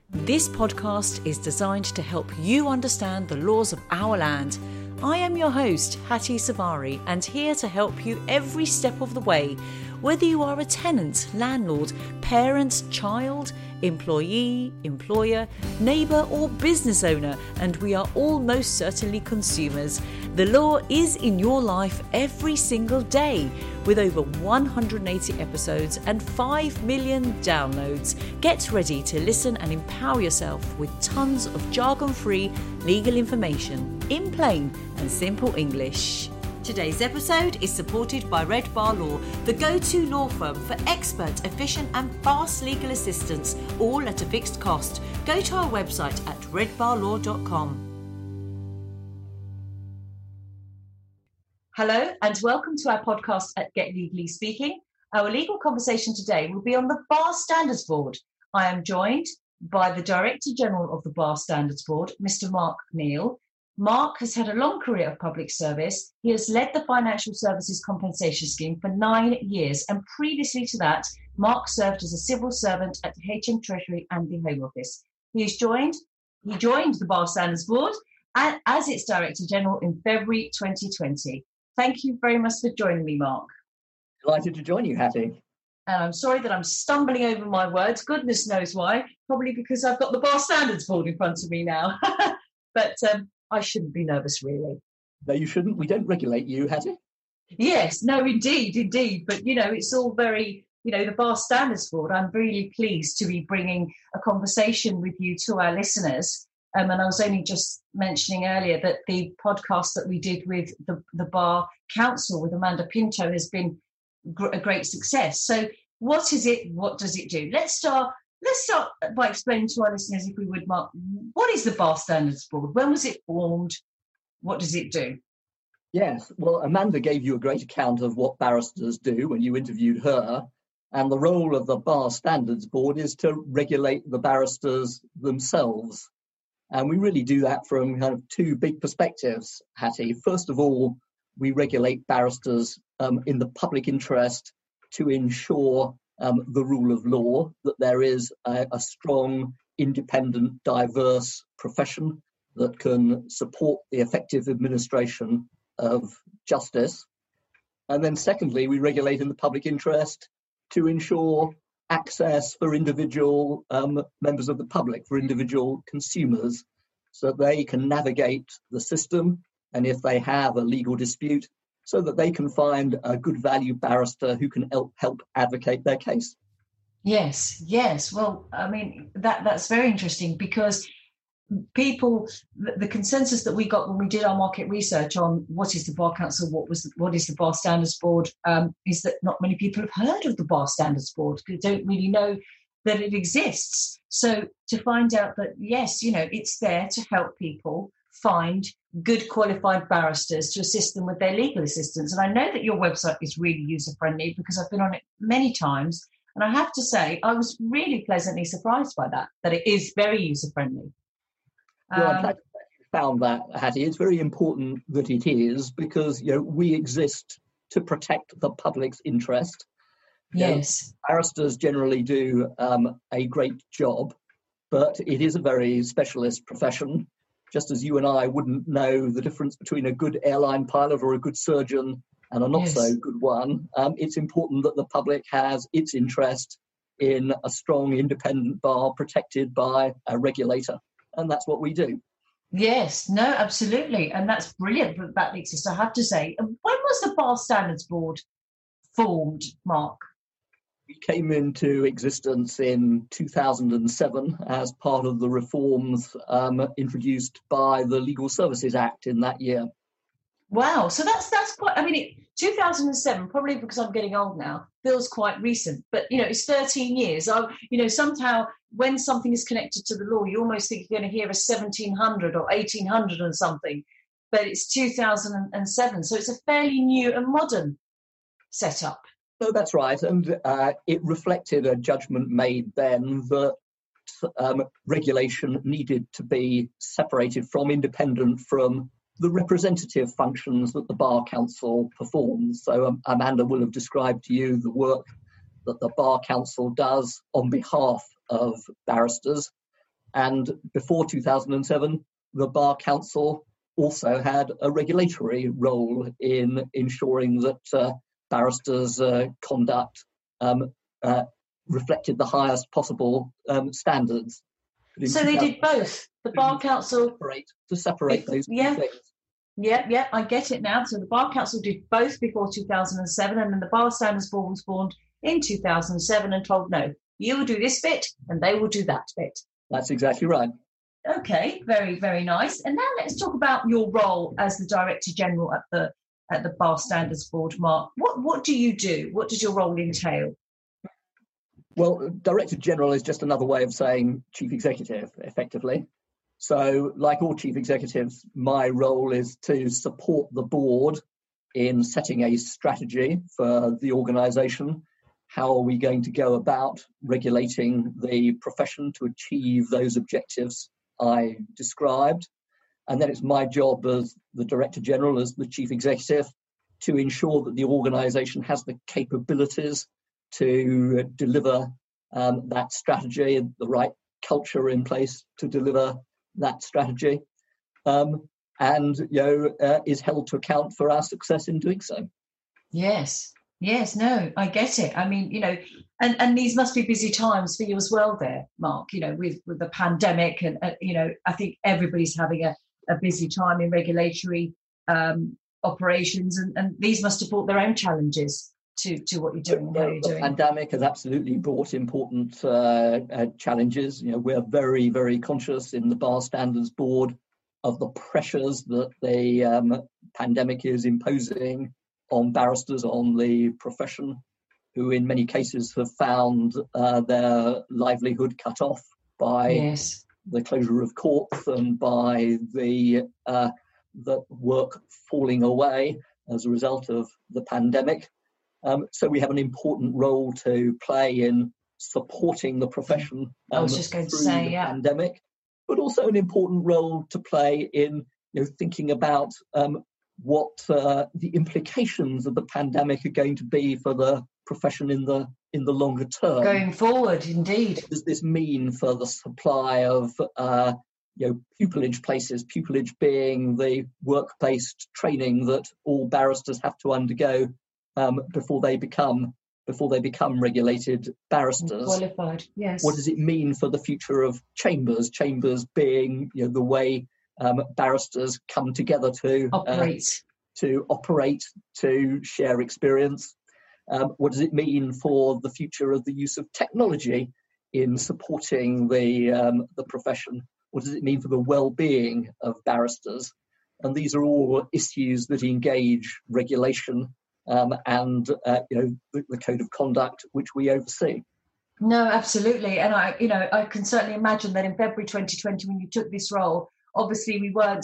This podcast is designed to help you understand the laws of our land. I am your host, Hattie Savari, and here to help you every step of the way. Whether you are a tenant, landlord, parent, child, employee, employer, neighbour or business owner, and we are all most certainly consumers. The law is in your life every single day. With over 180 episodes and 5 million downloads, get ready to listen and empower yourself with tons of jargon-free legal information in plain and simple English. Today's episode is supported by Red Bar Law, the go-to law firm for expert, efficient and fast legal assistance, all at a fixed cost. Go to our website at redbarlaw.com. Hello and welcome to our podcast at Get Legally Speaking. Our legal conversation today will be on the Bar Standards Board. I am joined by the Director General of the Bar Standards Board, Mr. Mark Neal. Mark has had a long career of public service. He has led the Financial Services Compensation Scheme for 9 years, and previously to that, Mark served as a civil servant at HM Treasury and the Home Office. He joined the Bar Standards Board as its Director General in February 2020. Thank you very much for joining me, Mark. Delighted to join you, Hattie. And I'm sorry that I'm stumbling over my words. Goodness knows why. Probably because I've got the Bar Standards Board in front of me now. But I shouldn't be nervous, really. No, you shouldn't. We don't regulate you, Hattie. Yes, no, indeed. But, it's all very, the Bar Standards Board. I'm really pleased to be bringing a conversation with you to our listeners. And I was only just mentioning earlier that the podcast that we did with the Bar Council with Amanda Pinto has been a great success. So what is it? What does it do? Let's start by explaining to our listeners, if we would, Mark, what is the Bar Standards Board? When was it formed? What does it do? Yes, well, Amanda gave you a great account of what barristers do when you interviewed her. And the role of the Bar Standards Board is to regulate the barristers themselves. And we really do that from kind of two big perspectives, Hattie. First of all, we regulate barristers in the public interest to ensure the rule of law, that there is a strong, independent, diverse profession that can support the effective administration of justice. And then secondly, we regulate in the public interest to ensure access for individual members of the public, for individual consumers, so that they can navigate the system, and if they have a legal dispute, so that they can find a good value barrister who can help advocate their case. Yes. Well, I mean, that's very interesting, because the consensus that we got when we did our market research on what is the Bar Council, what is the Bar Standards Board, is that not many people have heard of the Bar Standards Board, because they don't really know that it exists. So to find out that, yes, it's there to help people find good qualified barristers to assist them with their legal assistance. And I know that your website is really user-friendly, because I've been on it many times. And I have to say, I was really pleasantly surprised by that it is very user-friendly. Well, I'm glad you found that, Hattie. It's very important that it is, because we exist to protect the public's interest. Yes. Barristers generally do a great job, but it is a very specialist profession. Just as you and I wouldn't know the difference between a good airline pilot or a good surgeon and a not so good one, it's important that the public has its interest in a strong, independent bar protected by a regulator. And that's what we do. Yes, no, absolutely. And that's brilliant that exists, I have to say. When was the Bar Standards Board formed, Mark? We came into existence in 2007 as part of the reforms introduced by the Legal Services Act in that year. Wow, so that's quite, 2007, probably because I'm getting old now, feels quite recent. But, it's 13 years. Somehow when something is connected to the law, you almost think you're going to hear a 1700 or 1800 or something. But it's 2007, so it's a fairly new and modern setup. No, that's right. And it reflected a judgment made then that regulation needed to be separated from, independent from the representative functions that the Bar Council performs. So Amanda will have described to you the work that the Bar Council does on behalf of barristers. And before 2007, the Bar Council also had a regulatory role in ensuring that barristers' conduct reflected the highest possible standards. So they did both. The Bar Council to separate those two things. Yeah, I get it now. So the Bar Council did both before 2007, and then the Bar Standards Board was formed in 2007 and told, no, you will do this bit and they will do that bit. That's exactly right. Okay, very, very nice. And now let's talk about your role as the Director General at the Bar Standards Board, Mark. What do you do? What does your role entail? Well, Director General is just another way of saying Chief Executive, effectively. So, like all chief executives, my role is to support the board in setting a strategy for the organisation. How are we going to go about regulating the profession to achieve those objectives I described? And then it's my job as the Director General, as the Chief Executive, to ensure that the organisation has the capabilities to deliver that strategy and the right culture in place to deliver that strategy, and is held to account for our success in doing so. Yes, no, I get it. I mean, and these must be busy times for you as well there, Mark, with the pandemic and, I think everybody's having a busy time in regulatory operations, and these must have brought their own challenges to what you're doing and how you're doing. The pandemic has absolutely brought important challenges. We're very, very conscious in the Bar Standards Board of the pressures that the pandemic is imposing on barristers, on the profession, who in many cases have found their livelihood cut off by the closure of courts and by the work falling away as a result of the pandemic. So we have an important role to play in supporting the profession through the pandemic, but also an important role to play in thinking about what the implications of the pandemic are going to be for the profession in the longer term. Going forward, indeed. What does this mean for the supply of pupillage places? Pupillage being the work-based training that all barristers have to undergo before they become regulated barristers. Qualified, yes. What does it mean for the future of chambers? Chambers being the way barristers come together to operate, to share experience. What does it mean for the future of the use of technology in supporting the profession? What does it mean for the well-being of barristers? And these are all issues that engage regulation and the code of conduct which we oversee. No, absolutely. And I can certainly imagine that in February 2020, when you took this role, obviously we weren't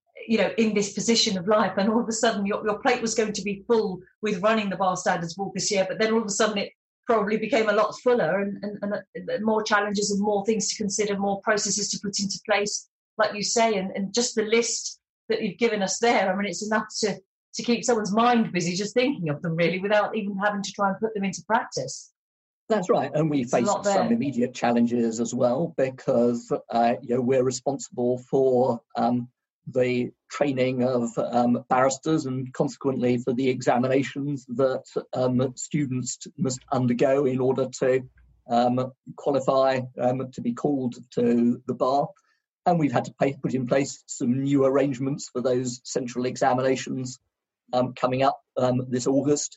in this position of life, and all of a sudden your plate was going to be full with running the Bar Standards Board this year, but then all of a sudden it probably became a lot fuller and more challenges and more things to consider, more processes to put into place, like you say, and just the list that you've given us there, I mean, it's enough to keep someone's mind busy just thinking of them, really, without even having to try and put them into practice. That's right. And we face some immediate challenges as well, because we're responsible for the training of barristers and consequently for the examinations that students must undergo in order to qualify to be called to the bar. And we've had to put in place some new arrangements for those central examinations coming up this August,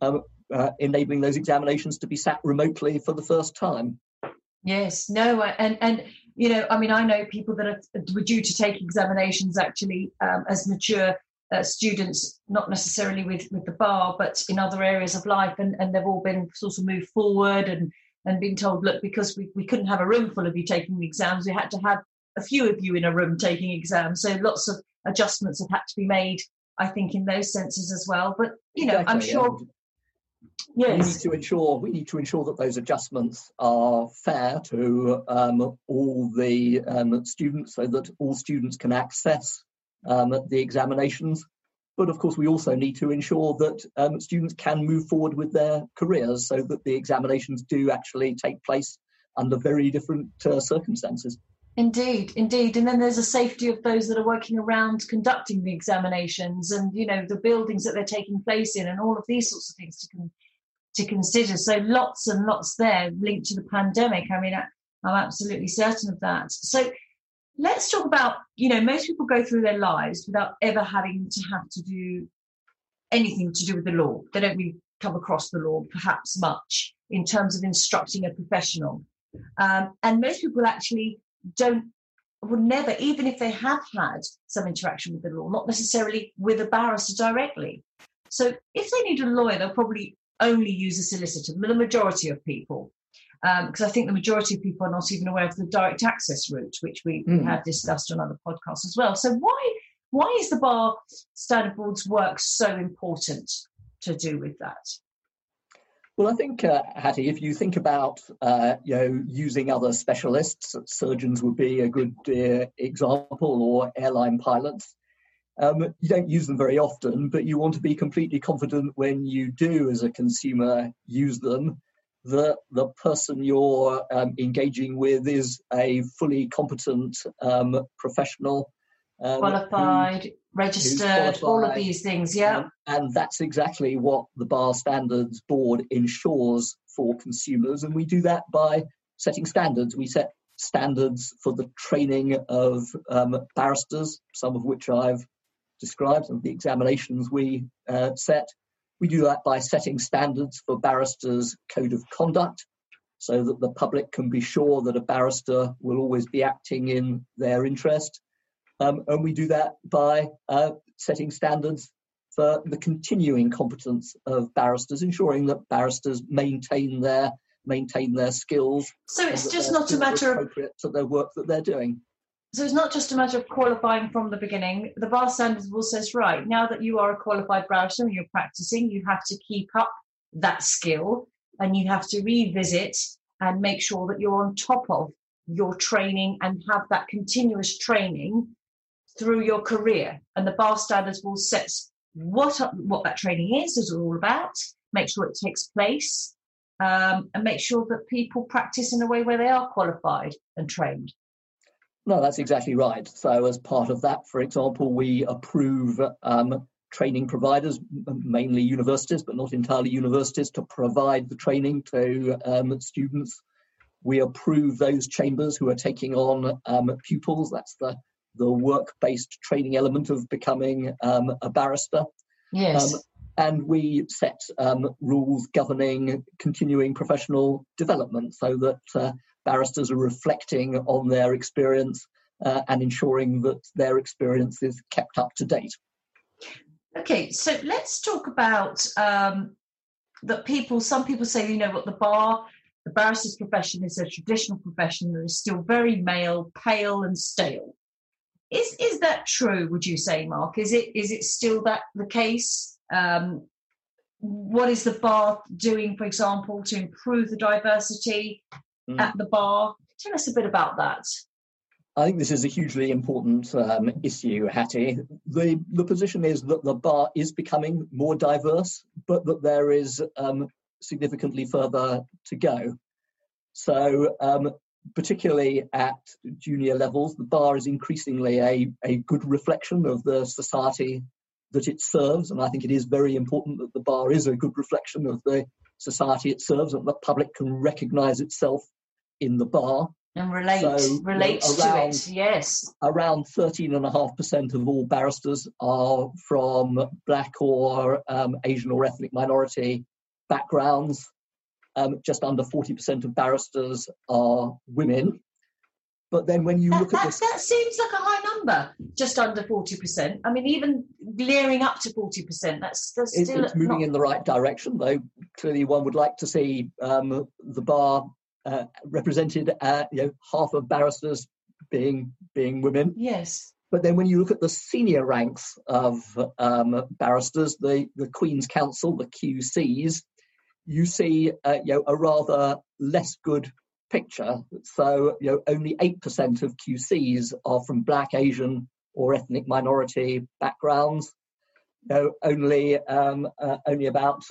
enabling those examinations to be sat remotely for the first time. Yes, no, and I mean, I know people that were due to take examinations actually as mature students, not necessarily with the bar, but in other areas of life, and they've all been sort of moved forward and been told, look, because we couldn't have a room full of you taking the exams, we had to have a few of you in a room taking exams. So lots of adjustments have had to be made, I think, in those senses as well. But exactly, I'm sure. Yes. We need to ensure that those adjustments are fair to all the students, so that all students can access the examinations. But of course, we also need to ensure that students can move forward with their careers, so that the examinations do actually take place under very different circumstances. Indeed. And then there's a safety of those that are working around conducting the examinations, and the buildings that they're taking place in, and all of these sorts of things to consider. So lots and lots there linked to the pandemic. I mean, I'm absolutely certain of that. So let's talk about, most people go through their lives without ever having to have to do anything to do with the law. They don't really come across the law perhaps much in terms of instructing a professional. And most people actually would never, even if they have had some interaction with the law, not necessarily with a barrister directly. So if they need a lawyer, they'll probably only use a solicitor, the majority of people. Because I think the majority of people are not even aware of the direct access route, which we have discussed on other podcasts as well. So why is the Bar Standard Board's work so important to do with that? Well, I think, Hattie, if you think about, using other specialists, surgeons would be a good example, or airline pilots. You don't use them very often, but you want to be completely confident when you do, as a consumer, use them, that the person you're engaging with is a fully competent professional. Qualified, registered, all of these things, yeah. And that's exactly what the Bar Standards Board ensures for consumers. And we do that by setting standards. We set standards for the training of barristers, some of which I've described, some of the examinations we set. We do that by setting standards for barristers' code of conduct, so that the public can be sure that a barrister will always be acting in their interest. And we do that by setting standards for the continuing competence of barristers, ensuring that barristers maintain their skills. So it's just not a matter of appropriate to their work that they're doing. So it's not just a matter of qualifying from the beginning. The Bar Standards Board says, right, now that you are a qualified barrister and you're practicing, you have to keep up that skill, and you have to revisit and make sure that you're on top of your training and have that continuous training through your career. And the Bar Standards Board sets what that training is all about, make sure it takes place, and make sure that people practice in a way where they are qualified and trained. No, that's exactly right. So as part of that, for example, we approve training providers, mainly universities, but not entirely universities, to provide the training to students. We approve those chambers who are taking on pupils. That's the work-based training element of becoming a barrister. Yes. And we set rules governing continuing professional development, so that barristers are reflecting on their experience and ensuring that their experience is kept up to date. Okay, so let's talk about that some people say, the barrister's profession is a traditional profession that is still very male, pale and stale. Is that true, would you say, Mark? Is it still the case? What is the Bar doing, for example, to improve the diversity at the Bar? Tell us a bit about that. I think this is a hugely important issue, Hattie. The position is that the Bar is becoming more diverse, but that there is significantly further to go. So particularly at junior levels, the Bar is increasingly a good reflection of the society that it serves. And I think it is very important that the Bar is a good reflection of the society it serves, and the public can recognise itself in the Bar. And relate to it, yes. Around 13.5% of all barristers are from Black or Asian or ethnic minority backgrounds. Just under 40% of barristers are women. But then when you look at this... That seems like a high number, just under 40%. I mean, even leering up to 40%, that's still... It's moving in the right direction, though. Clearly one would like to see the Bar represented, half of barristers being women. Yes. But then when you look at the senior ranks of barristers, the Queen's Counsel, the QCs, you see a rather less good picture. So only 8% of QCs are from Black, Asian or ethnic minority backgrounds. Only about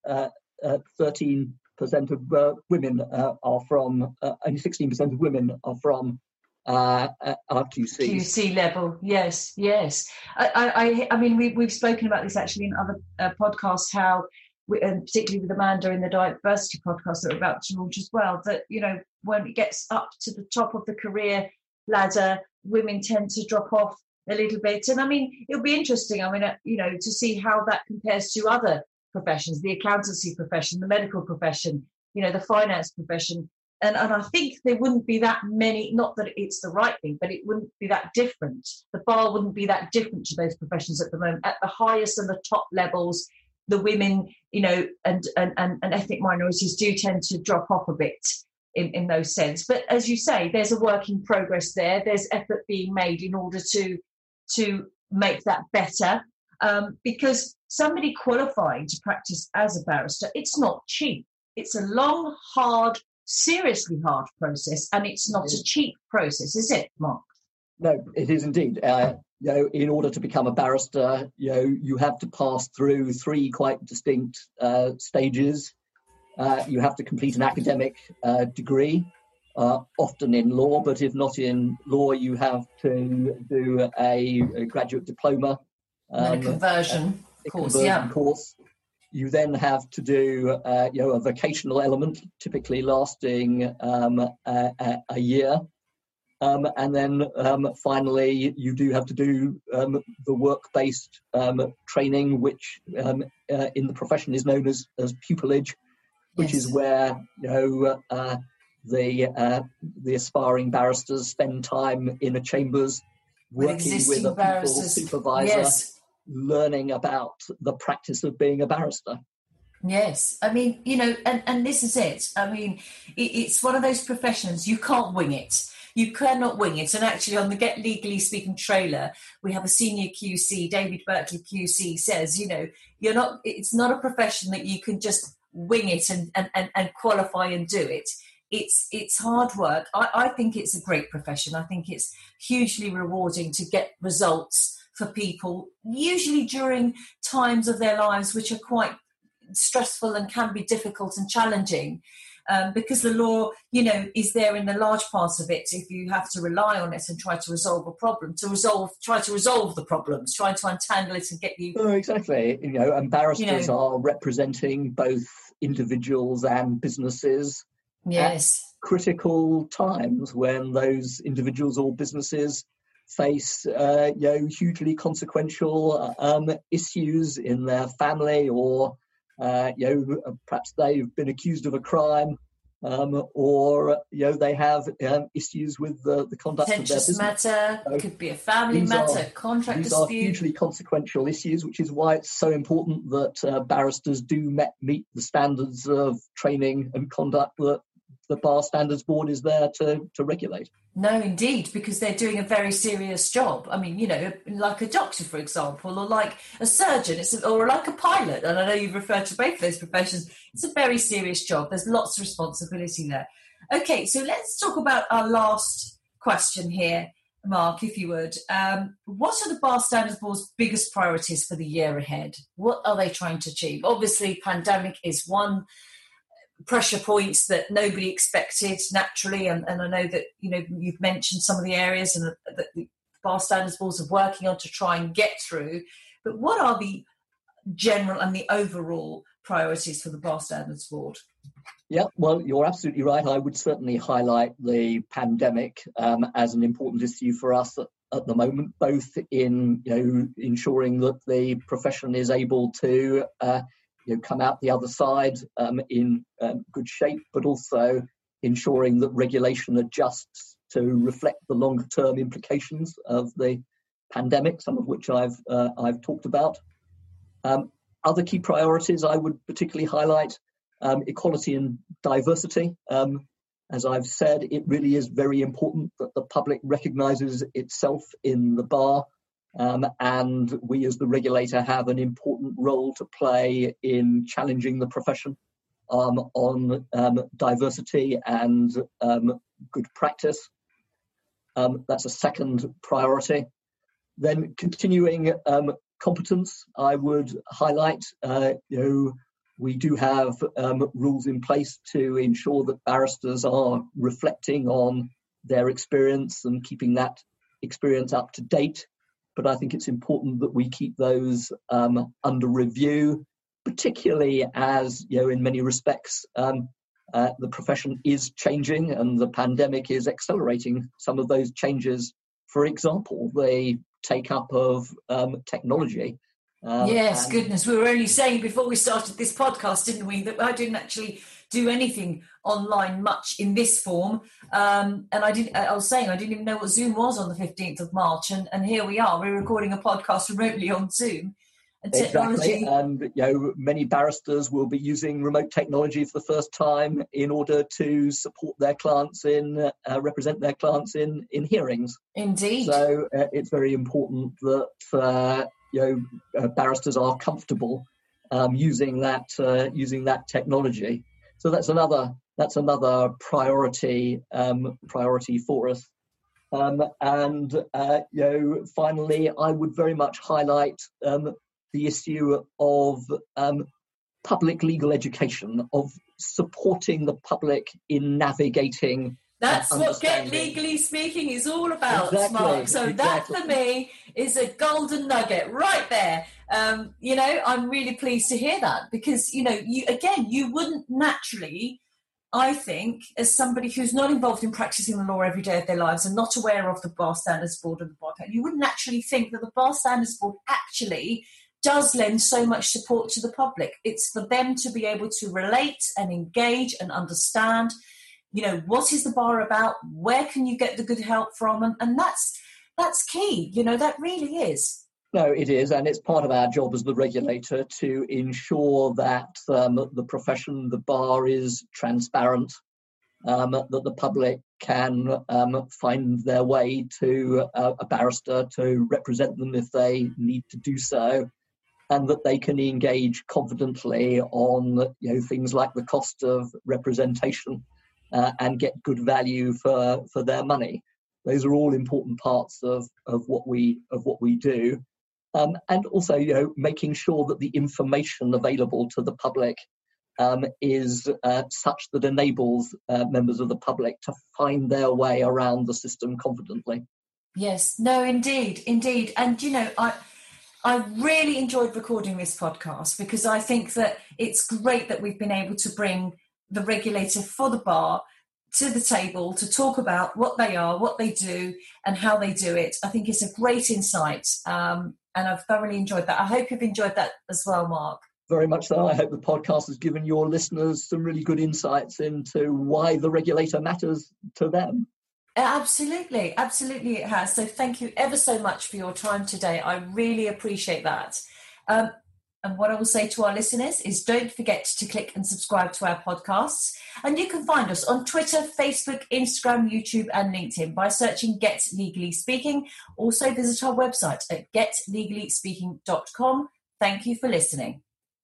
13% of women are from, only 16% of women are from RQC. QC level, yes. I mean, we've spoken about this actually in other podcasts, how, and particularly with Amanda in the diversity podcast that we're about to launch as well, that, when it gets up to the top of the career ladder, women tend to drop off a little bit. And I mean, it'll be interesting, to see how that compares to other professions, the accountancy profession, the medical profession, the finance profession. And I think there wouldn't be that many, not that it's the right thing, but it wouldn't be that different. The bar wouldn't be that different to those professions at the moment. At the highest and the top levels, the women, and ethnic minorities do tend to drop off a bit in those sense. But as you say, there's a work in progress there. There's effort being made in order to make that better. Because somebody qualifying to practice as a barrister, it's not cheap. It's a long, hard, seriously hard process, and it's not a cheap process, is it, Mark? No, it is indeed. In order to become a barrister, you have to pass through 3 quite distinct stages. You have to complete an academic degree, often in law, but if not in law, you have to do a graduate diploma. And a conversion course. You then have to do, a vocational element, typically lasting a year. And then finally, you do have to do the work-based training, which in the profession is known as pupillage, which is where the aspiring barristers spend time in a chambers working with a pupil supervisor, learning about the practice of being a barrister. Yes, I mean, and this is it. I mean, it's one of those professions, you can't wing it. You cannot wing it. And actually on the Get Legally Speaking trailer, we have a senior QC, David Berkeley QC, says, it's not a profession that you can just wing it and qualify and do it. It's hard work. I think it's a great profession. I think it's hugely rewarding to get results for people, usually during times of their lives which are quite stressful and can be difficult and challenging, because the law, is there in the large part of it. If you have to rely on it and try to resolve a problem, try to resolve the problems, try to untangle it and get you. Oh, exactly. And barristers are representing both individuals and businesses. Yes. At critical times when those individuals or businesses face hugely consequential issues in their family, or perhaps they've been accused of a crime, or they have issues with the conduct of their business. Matter, could be a family matter, contract dispute. These are hugely consequential issues, which is why it's so important that barristers do meet the standards of training and conduct that the Bar Standards Board is there to regulate. No, indeed, because they're doing a very serious job. I mean, like a doctor, for example, or like a surgeon, or like a pilot. And I know you've referred to both of those professions. It's a very serious job. There's lots of responsibility there. Okay, so let's talk about our last question here, Mark, if you would. What are the Bar Standards Board's biggest priorities for the year ahead? What are they trying to achieve? Obviously, pandemic is one pressure points that nobody expected naturally, and I know that you've mentioned some of the areas and that the Bar Standards Boards are working on to try and get through. But what are the general and the overall priorities for the Bar Standards Board? Yeah, well, you're absolutely right. I would certainly highlight the pandemic as an important issue for us at the moment, both in ensuring that the profession is able to come out the other side in good shape, but also ensuring that regulation adjusts to reflect the longer-term implications of the pandemic, some of which I've talked about. Other key priorities I would particularly highlight: equality and diversity. As I've said, it really is very important that the public recognises itself in the bar. And we as the regulator have an important role to play in challenging the profession on diversity and good practice. That's a second priority. Then continuing competence, I would highlight, we do have rules in place to ensure that barristers are reflecting on their experience and keeping that experience up to date. But I think it's important that we keep those under review, particularly as, in many respects, the profession is changing and the pandemic is accelerating some of those changes. For example, the take-up of technology. Goodness. We were only saying before we started this podcast, didn't we, that I didn't actually do anything online much in this form. And I was saying I didn't even know what Zoom was on the 15th of March. And here we are. We're recording a podcast remotely on Zoom. And technology. Exactly. And many barristers will be using remote technology for the first time in order to support their clients represent their clients in hearings. Indeed. So it's very important that barristers are comfortable using that technology. So that's another priority for us. Finally, I would very much highlight the issue of public legal education, of supporting the public in navigating. That's what Get Legally Speaking is all about, Mark. So that for me is a golden nugget right there. I'm really pleased to hear that because, you wouldn't naturally, I think, as somebody who's not involved in practicing the law every day of their lives and not aware of the Bar Standards Board and the Bar Council, you wouldn't actually think that the Bar Standards Board actually does lend so much support to the public. It's for them to be able to relate and engage and understand, what is the bar about? Where can you get the good help from? And that's key. That really is. No, it is. And it's part of our job as the regulator to ensure that the profession, the bar, is transparent, that the public can find their way to a barrister to represent them if they need to do so, and that they can engage confidently on things like the cost of representation and get good value for their money. Those are all important parts of what we do, and also making sure that the information available to the public is such that enables members of the public to find their way around the system confidently. Yes, no, indeed. And I really enjoyed recording this podcast because I think that it's great that we've been able to bring the regulator for the bar to the table to talk about what they are, what they do, and how they do it. I think it's a great insight, and I've thoroughly enjoyed that. I hope you've enjoyed that as well, Mark. Very much so. I hope the podcast has given your listeners some really good insights into why the regulator matters to them. Absolutely it has. So thank you ever so much for your time today. I really appreciate that. And what I will say to our listeners is don't forget to click and subscribe to our podcasts. And you can find us on Twitter, Facebook, Instagram, YouTube and LinkedIn by searching Get Legally Speaking. Also visit our website at getlegallyspeaking.com. Thank you for listening.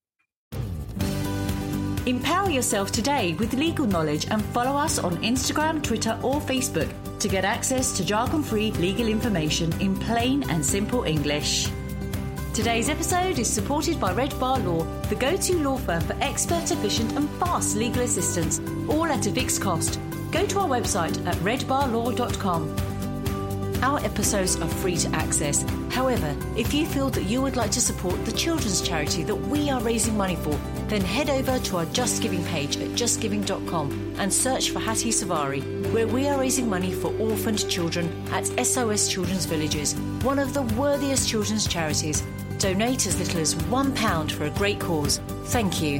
Empower yourself today with legal knowledge and follow us on Instagram, Twitter or Facebook to get access to jargon-free legal information in plain and simple English. Today's episode is supported by Red Bar Law, the go-to law firm for expert, efficient and fast legal assistance, all at a fixed cost. Go to our website at redbarlaw.com. Our episodes are free to access. However, if you feel that you would like to support the children's charity that we are raising money for, then head over to our Just Giving page at justgiving.com and search for Hattie Savari, where we are raising money for orphaned children at SOS Children's Villages, one of the worthiest children's charities. Donate as little as £1 for a great cause. Thank you.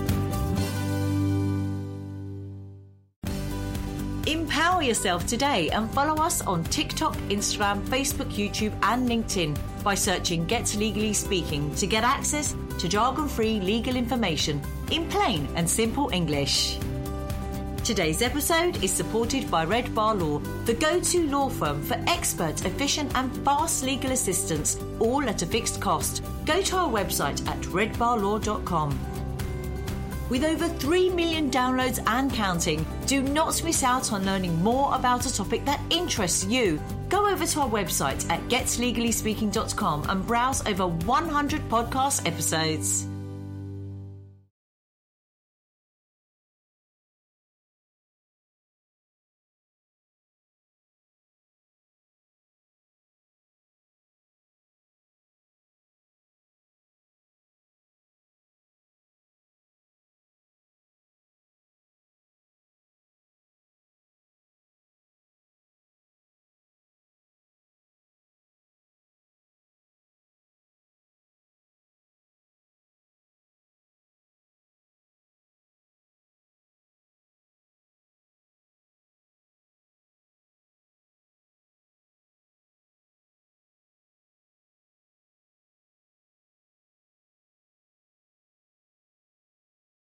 Empower yourself today and follow us on TikTok, Instagram, Facebook, YouTube and LinkedIn by searching Get Legally Speaking to get access to jargon-free legal information in plain and simple English. Today's episode is supported by Red Bar Law, the go-to law firm for expert, efficient and fast legal assistance, all at a fixed cost. Go to our website at redbarlaw.com. With over 3 million downloads and counting, do not miss out on learning more about a topic that interests you. Go over to our website at getlegallyspeaking.com and browse over 100 podcast episodes.